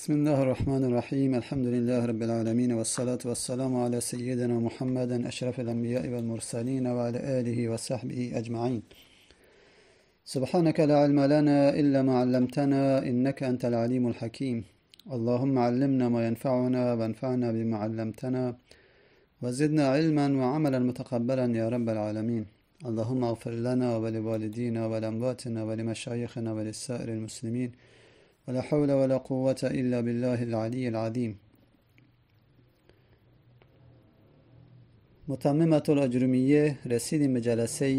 بسم الله الرحمن الرحيم. الحمد لله رب العالمين، والصلاة والسلام على سيدنا محمد أشرف الأنبياء والمرسلين وعلى آله وصحبه أجمعين. سبحانك لا علم لنا إلا ما علمتنا إنك أنت العليم الحكيم. اللهم علمنا ما ينفعنا وانفعنا بما علمتنا وزدنا علما وعملا متقبلا يا رب العالمين. اللهم اغفر لنا ولوالدينا ولأمواتنا ولمشايخنا ولسائر المسلمين، ولا حول ولا قوة إلا بالله العلي العظيم. متممة الاجرومیه، رسیدیم به جلسه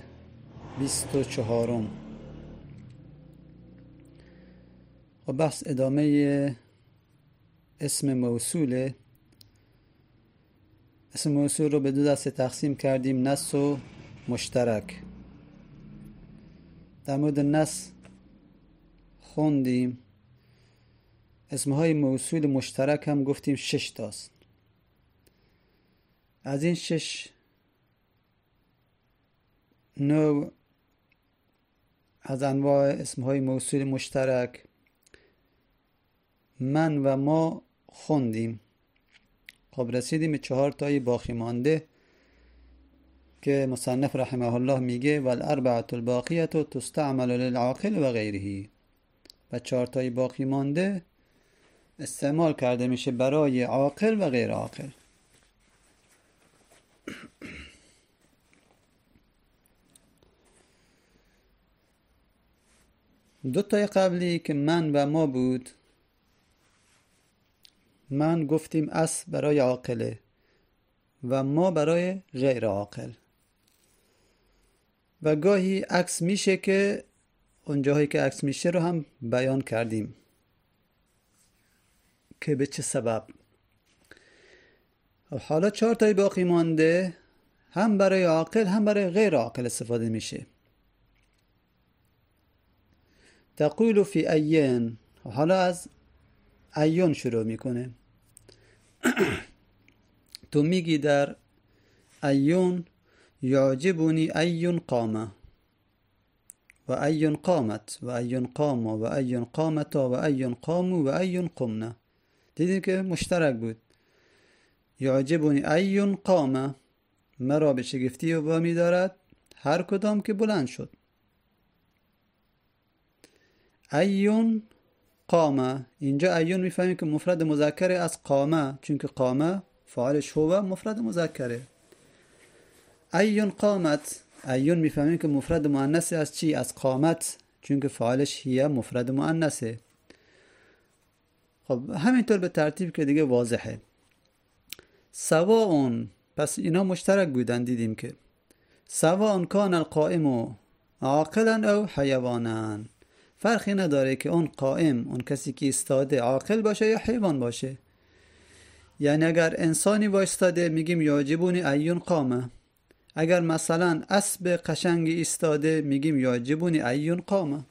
24. و بحث ادامه اسم موصوله. اسم موصول رو به دو دسته تقسیم کردیم: نص و مشترک. در مورد نص خوندیم. اسمهای موصول مشترک هم گفتیم 6 تاست. از این 6 نوع از انواع اسمهای موصول مشترک من و ما خوندیم. خب رسیدیم به 4 تای باقی مانده که مصنف رحمه الله میگه والاربعة الباقیة تستعمل للعاقل و غیره. و 4 تای باقی مانده استعمال کرده میشه برای عاقل و غیر عاقل. دو تای قبلی که من و ما بود، من گفتیم اصل برای عاقله و ما برای غیر عاقل. و گاهی عکس میشه که اون جاهایی که عکس میشه رو هم بیان کردیم که به چه سبب. حالا 4 تای باقی مانده هم برای عاقل هم برای غیر عاقل استفاده میشه. تقول فی ایین. حالا از ایون شروع میکنه. تو میگی در ایون یعجبنی ایون قامه و ایون قامت و ایون قام و ایون قامتا و ایون قامو و ایون قمنا. دیدیم که مشترک بود. یعجبنی ایون قامه، مرا به شگفتی وامی دارد هر کدام که بلند شد. ایون قامه، اینجا ایون میفهمیم که مفرد مذکره از قامه، چون که قامه فاعلش هو مفرد مذکره. ایون قامت، ایون میفهمیم که مفرد مؤنث از چی؟ از قامت، چون که فاعلش هی مفرد مؤنثه. خب همینطور به ترتیب که دیگه واضحه. سواء، پس اینا مشترک بودن. دیدیم که سواء کان القائم عاقلا او حیوانا، فرقی نداره که اون قائم، اون کسی که ایستاده، عاقل باشه یا حیوان باشه. یعنی اگر انسانی وایستاده میگیم یعجبونی ایون قامه، اگر مثلا اسب قشنگی ایستاده میگیم یعجبونی ایون قامه.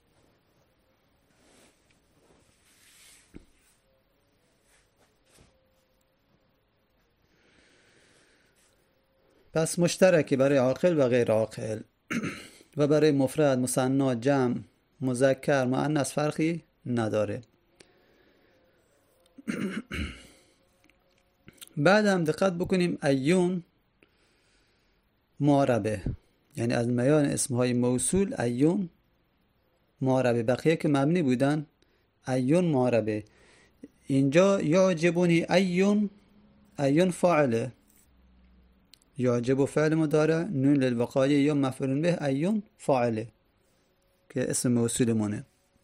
پس مشترکی برای عاقل و غیر عاقل و برای مفرد، مثنی، جمع، مذکر، مؤنث فرقی نداره. بعد هم دقت بکنیم ایون معربه، یعنی از میان اسمهای موصول ایون معربه. بقیه که مبنی بودن ایون معربه. اینجا یعجبونی ایون، ایون فاعله، یعجب فعل مضارع، نون للوقایه یا مفعول به، ایون فاعله که اسم موصولمونه.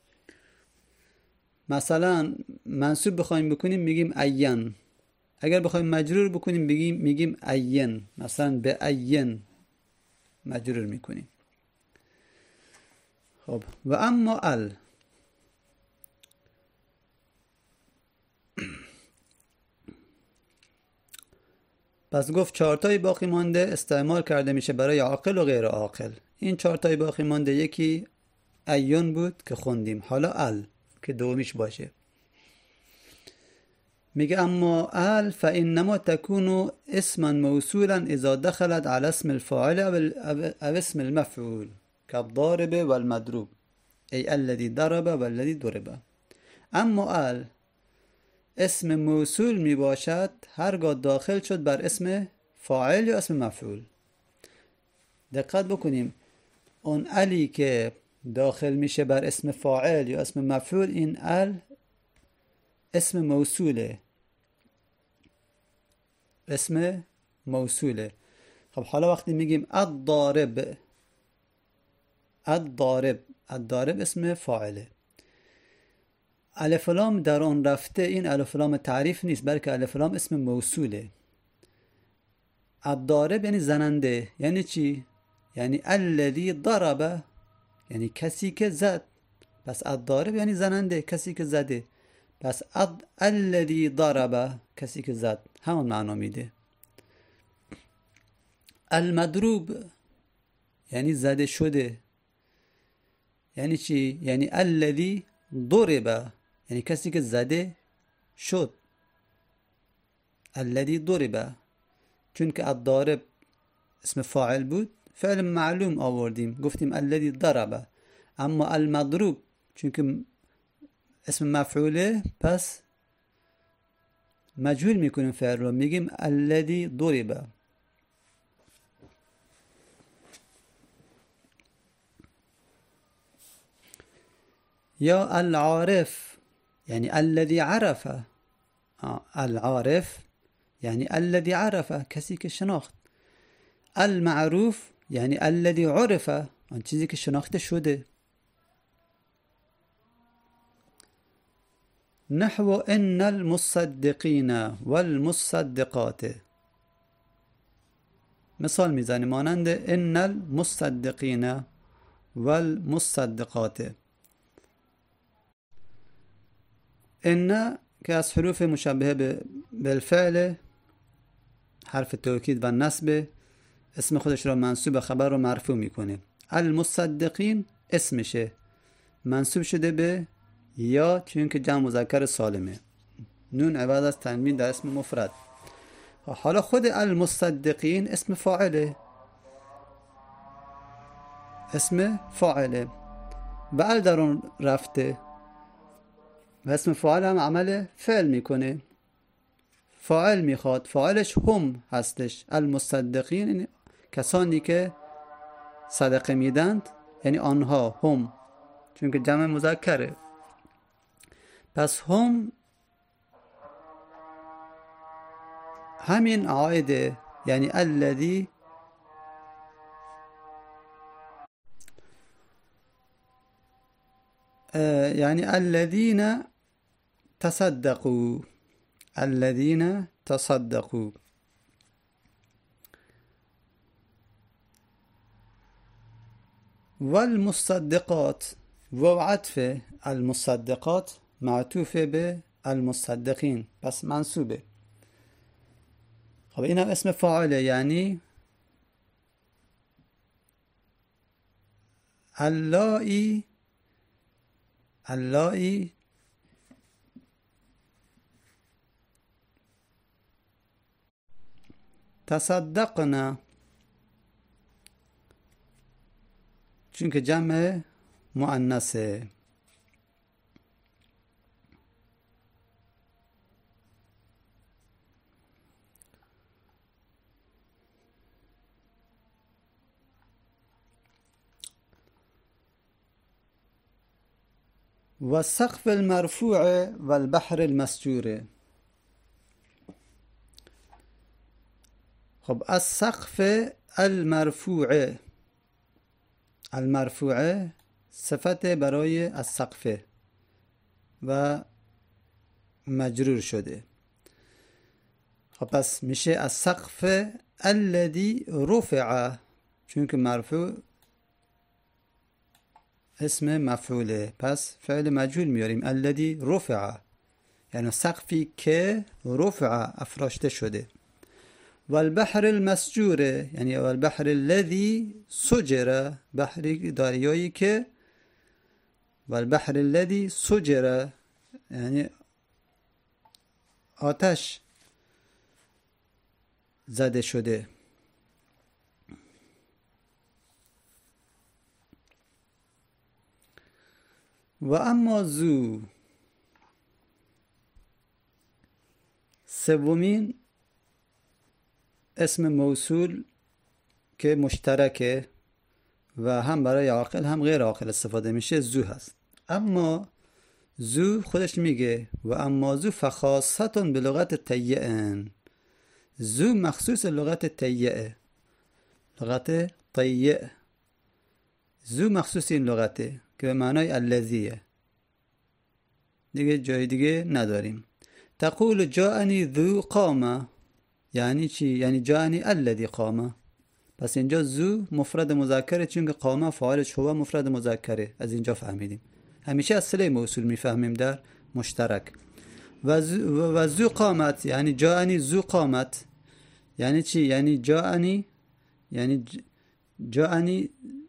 مثلا منصوب بخوایم بکنیم میگیم این، اگر بخوایم مجرور بکنیم میگیم این. مثلا به این مجرور میکنیم. خب و اما ال، پس گفت 4 تای باقی مانده استعمال کرده میشه برای عاقل و غیر عاقل. این 4 تای باقی مانده یکی ایون بود که خوندیم. حالا ال که دومیش باشه. میگه اما ال فانما تكون اسما موصولا اذا دخلت على اسم الفاعل او اسم المفعول كالضارب والمضروب، ای الذي ضرب والذي ضرب. اما ال اسم موصول می باشد هرگاه داخل شد بر اسم فاعل یا اسم مفعول. دقت بکنیم اون الی که داخل میشه بر اسم فاعل یا اسم مفعول، این ال اسم موصوله، اسم موصوله. خب حالا وقتی میگیم الضارب، الضارب اسم فاعله. الف لام در اون رفته، این الف لام تعریف نیست بلکه الف لام اسم موصوله. الضارب یعنی زننده. یعنی چی؟ یعنی الذی ضرب، یعنی کسی که زد. پس الضارب یعنی زننده، کسی که زده. پس الذی ضرب، کسی که زد، همون معنا میده. المضروب یعنی زده شده. یعنی چی؟ یعنی الذی ضرب، یعنی کسی که زده شد. الذی ضرب، چون که الضارب اسم فاعل بود فعل معلوم آوردیم گفتیم الذی ضرب. اما المضروب چون که اسم مفعوله پس مجهول میکنیم فعل رو، میگیم الذی ضرب. یا العارف یعنی الذی عرف. العارف یعنی الذی عرف، کسی که شناخت. المعروف یعنی الذی عرف، آن چیزی که شناخته شده. نحو ان المصدقین والمصدقات، مثال میزنیم مانند ان المصدقین والمصدقات. ان که از حروف مشبهه بالفعل، حرف توکید و نصب، اسم خودش را منصوب خبر رو مرفوع میکنه. المصدقین اسمشه منصوب شده به یا چون که جمع مذکر سالمه، نون عوض از تنوین در اسم مفرد. حالا خود المصدقین اسم فاعله، اسم فاعله و ال در اون رفته و اسم فاعل هم عمل فعل میکنه، فاعل میخواد، فاعلش هم هستش. المصدقین یعنی کسانی که صدقه میدند، یعنی آنها هم، چون که جمع مذکره. پس هم همین عایده، یعنی الذی یعنی الذین تصدقوا، الذین تصدقوا. والمصدقات و عطف المصدقات معطوف به المصدقین پس منصوبه. خب این هم اسم فاعله، یعنی اللایی تصدقنا، چون که جمع مؤنثه. و السقف المرفوع و البحر المسجور. خب السقف المرفوع، المرفوعه صفت برای السقف و مجرور شده. خب پس میشه السقف الذی رفع، چون که مرفوع اسم مفعوله پس فعل مجهول میاریم الذی رفع، یعنی سقفی که رفع افراشته شده. و البحر المسجور یعنی البحر الذی سجر، بحری دریایی که، و البحر الذی سجر یعنی آتش زده شده. و اما زو سومین اسم موصول که مشترکه و هم برای عاقل هم غیر عاقل استفاده میشه ذو هست. اما ذو خودش میگه و اما ذو فخاصتون به لغت تیئن، ذو مخصوص لغت تیئه، لغت طیع، ذو مخصوص این لغته که به معنای الذیه، دیگه جای دیگه نداریم. تقول جاءنی ذو قامه، یعنی چی؟ یعنی جاءنی الذی قامه. پس اینجا ذو مفرد مذکره، چون که قامه فاعلش هو مفرد مذکره. از اینجا فهمیدیم. همیشه از صله موصول میفهمیم در مشترک. و ذو قامت یعنی جاءنی ذو قامت، یعنی چی؟ یعنی جاءنی، یعنی جاءنی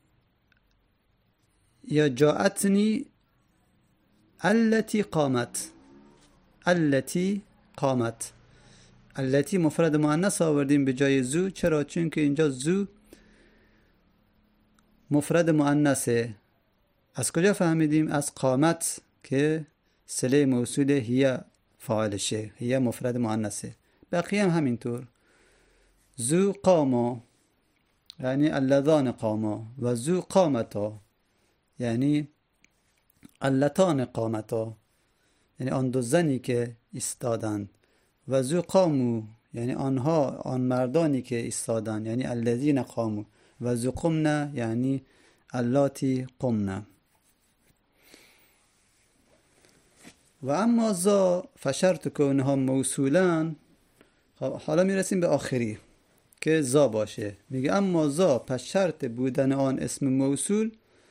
یا جاءتنی التي قامت، التي قامت. التي مفرد مؤنث آوردیم به جای ذو. چرا؟ چون که اینجا ذو مفرد مؤنثه. از کجا فهمیدیم؟ از قامت که صله موصول هي فاعلشه، هي مفرد مؤنثه. بقیه هم همینطور. ذو قاما یعنی اللذان قاما، و ذو قامتا یعنی اللتان قامتا، یعنی آن دو زنی که ایستادند. و ذو قامو یعنی آنها، آن مردانی که ایستادند، یعنی الذین قامو. و ذو قمنا یعنی اللاتی قمنا. و اما ذا فشرط کونها موصولان. حالا میرسیم به آخری که ذا باشه. میگه اما ذا پس شرط بودن آن اسم موصول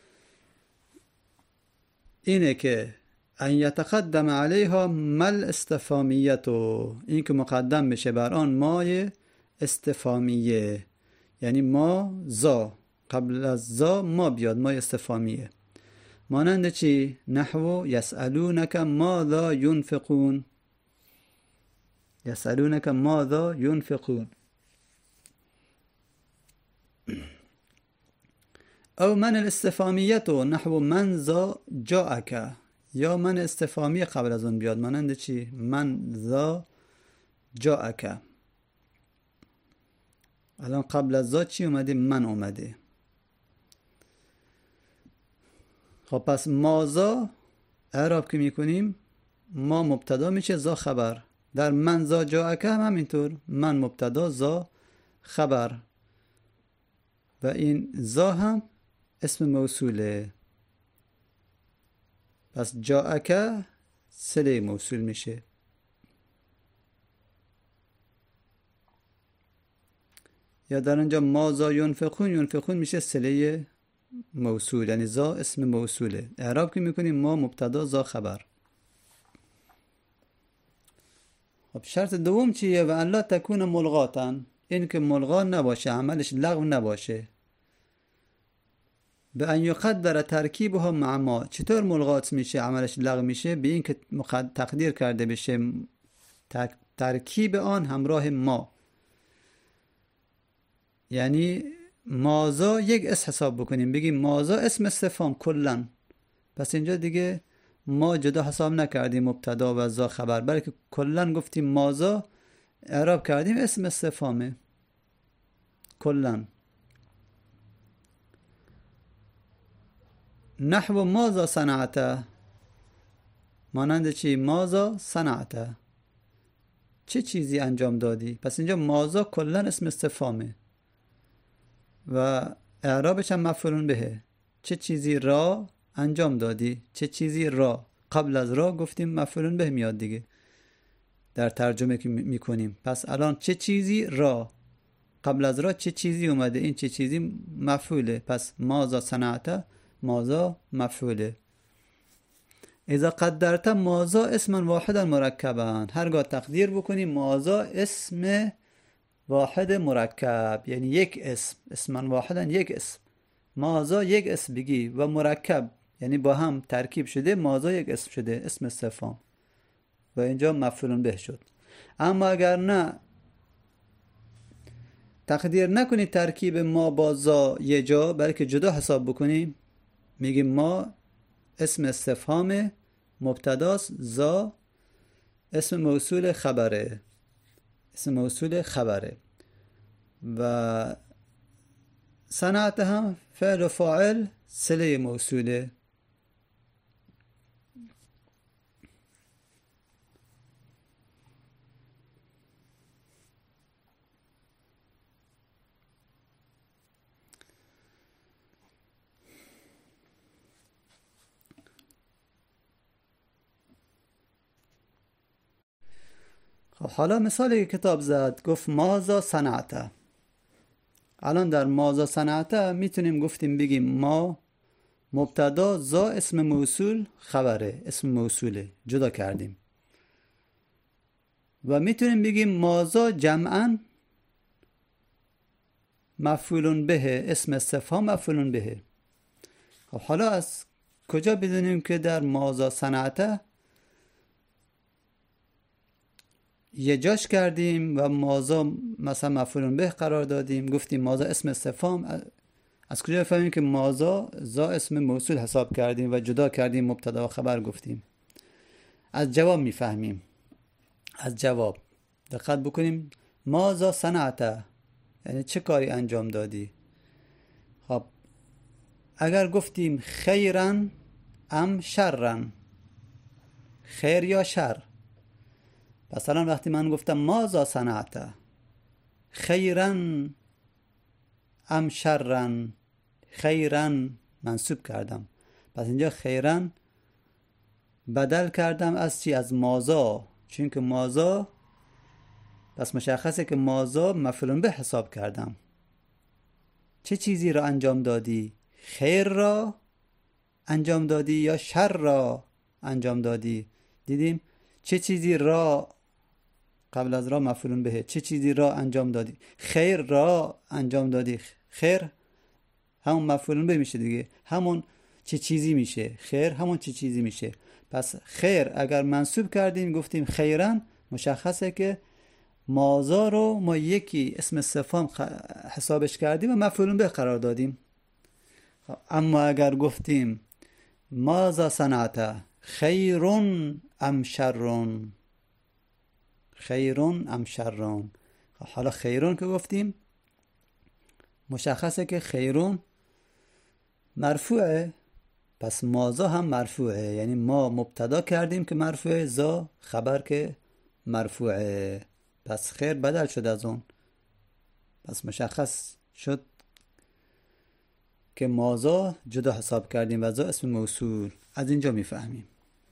اینه که ان یتقدم علیها مل استفهامیتو، این که مقدم بشه بر آن مای استفهامیه، یعنی ما ذا، قبل از ذا ما بیاد، مای استفهامیه. مانند چی؟ نحو یسألونک ماذا ینفقون، یسألونک ماذا ینفقون. او من الاستفهامیتو نحو من ذا جاءک، یا من استفهامی قبل از اون بیاد، مانند چی؟ من ذا جاءک. الان قبل از ذا چی اومده؟ من اومده. خب پس ما ذا اعراب که میکنیم ما مبتدا میشه، ذا خبر. در من ذا جاءک هم همینطور، من مبتدا ذا خبر، و این ذا هم اسم موصوله. پس جاءک صله موصول میشه. یا در اینجا ما ذا ینفقون، ینفقون میشه صله موصول، یعنی ذا اسم موصوله. اعراب که میکنیم ما مبتدا ذا خبر. خب شرط دوم چیه؟ و ان لا تکون ملغاتا، این که ملغا نباشه، عملش لغو نباشه. به ان یقدر ترکیبها مع ما. چطور ملغات میشه، عملش لغو میشه؟ به این که تقدیر کرده بشه ترکیب آن همراه ما، یعنی مازا یک اسم حساب بکنیم، بگیم مازا اسم استفهام کلن. پس اینجا دیگه ما جدا حساب نکردیم مبتدا و ذا خبر، بلکه کلن گفتیم مازا، اعراب کردیم اسم استفهامه کلن. نحو ماذا صنعت، مانند چی؟ ماذا صنعت، چه چیزی انجام دادی. پس اینجا ماذا کلن اسم استفهامه و اعرابش هم مفعول بهه. چه چیزی را انجام دادی، چه چیزی را. قبل از را گفتیم مفعول به میاد دیگه در ترجمه که میکنیم. پس الان چه چیزی را، قبل از را چه چیزی اومده، این چه چیزی مفعوله. پس ماذا صنعت، ماذا مفعوله. اذا قدرت ماذا اسما واحدا مرکبا، هرگاه تقدیر بکنیم ماذا اسم واحد مرکب، یعنی یک اسم، اسما واحدا یک اسم. ماذا یک اسم بگی و مرکب یعنی با هم ترکیب شده، ماذا یک اسم شده، اسم استفهام، و اینجا مفعول به شد. اما اگر نه تقدیر نکنی ترکیب ما با ذا یه جا، بلکه جدا حساب بکنیم، میگیم ما اسم استفهام مبتداست، ذا اسم موصول خبره. اسم موصول خبره و صنعت هم فعل و فاعل صله موصوله. خب حالا مثالی که کتاب زد گفت ماذا صنعت. الان در ماذا صنعت میتونیم گفتیم بگیم ما مبتدا زا اسم موصول خبره، اسم موصوله، جدا کردیم. و میتونیم بگیم ماذا جمعا مفعول به، اسم استفهام مفعول به. خب حالا از کجا بدونیم که در ماذا صنعت یه جاش کردیم و ماذا مثلا مفعول به قرار دادیم، گفتیم ماذا اسم استفهام، از کجا بفهمیم که ماذا زا اسم موصول حساب کردیم و جدا کردیم مبتدا و خبر گفتیم؟ از جواب میفهمیم. از جواب دقت بکنیم. ماذا صنعت یعنی چه کاری انجام دادی؟ خب اگر گفتیم خیرا ام شرا، خیر یا شر، مثلا وقتی من گفتم ماذا صنعت خیرا ام شرا، خیرا منصوب کردم، پس اینجا خیرا بدل کردم از چی؟ از ماذا، چون که ماذا پس مشخصه که ماذا مفعول به حساب کردم. چه چیزی را انجام دادی؟ خیر را انجام دادی یا شر را انجام دادی؟ دیدیم چه چیزی را قبل از را مفعول به، چه چیزی را انجام دادی؟ خیر را انجام دادی. خیر همون مفعول به میشه دیگه، همون چه چیزی میشه، خیر همون چه چیزی میشه. پس خیر اگر منصوب کردیم گفتیم خیرن، مشخصه که ماذا رو ما یکی اسم استفهام حسابش کردیم و مفعول به قرار دادیم. اما اگر گفتیم ماذا صنعت خیرون ام شرون، خیرون ام شرون، حالا خیرون که گفتیم مشخصه که خیرون مرفوعه، پس ماذا هم مرفوعه، یعنی ما مبتدا کردیم که مرفوعه، زا خبر که مرفوعه، پس خیر بدل شد از اون، پس مشخص شد که ماذا جدا حساب کردیم و زا اسم موصول. از اینجا میفهمیم.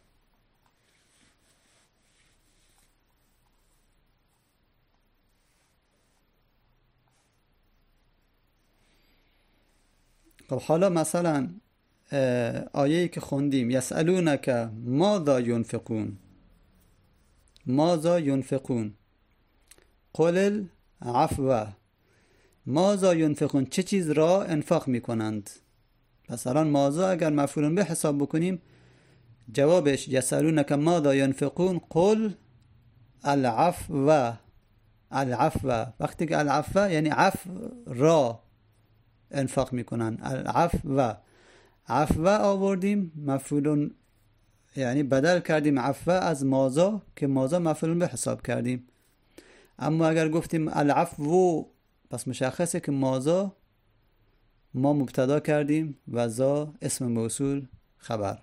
خب حالا مثلا آیه‌ای که خوندیم یسألونک ماذا ینفقون، ماذا ینفقون قل العفو، ماذا ینفقون چه چیز را انفاق میکنند. پس الان ماذا اگر مفعول به حساب بکنیم جوابش یسألونک ماذا ینفقون قل العفو، العفو. وقتی که العفو یعنی عفو را انفاق میکنن، العفو، عفو آوردیم مفعول، یعنی بدل کردیم عفو از ماذا که ماذا مفعول به حساب کردیم. اما اگر گفتیم العفو پس مشخصه که ماذا ما مبتدا کردیم و ذا اسم موصول خبر.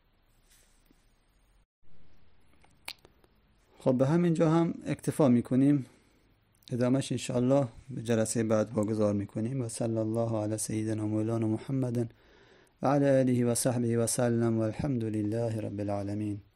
خب به همینجا هم اکتفا میکنیم، ادامهش انشاءالله به جلسه بعد واگذار میکنیم. و صلی الله علی سیدنا مولانا محمد و علی آله و صحبه و سلم و الحمد لله رب العالمین.